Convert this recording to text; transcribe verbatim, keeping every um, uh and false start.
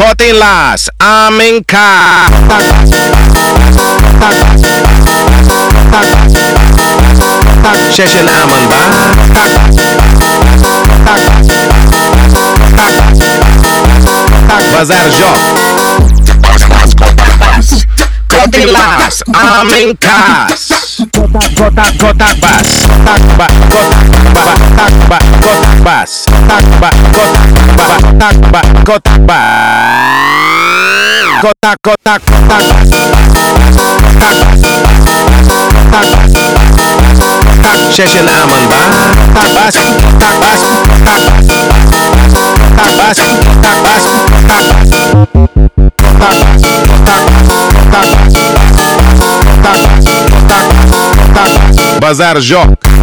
Kotilas, aming ka. Session aman ba? Bazar Joc. Kotilas, aming kas. Kotak, kotak, kotak bas. Tak ba, kotak ba, tak ba, kotak bas. Tak ba, kotak ba, tak ba, kotak ba. Kotak, kotak, kotak. Tak, tak, tak. Session aman ba? Tak bas, tak bas, tak. Tak bas, tak bas, tak. Tak, tak, tak. Tak, tak, tak. Bazar Joc.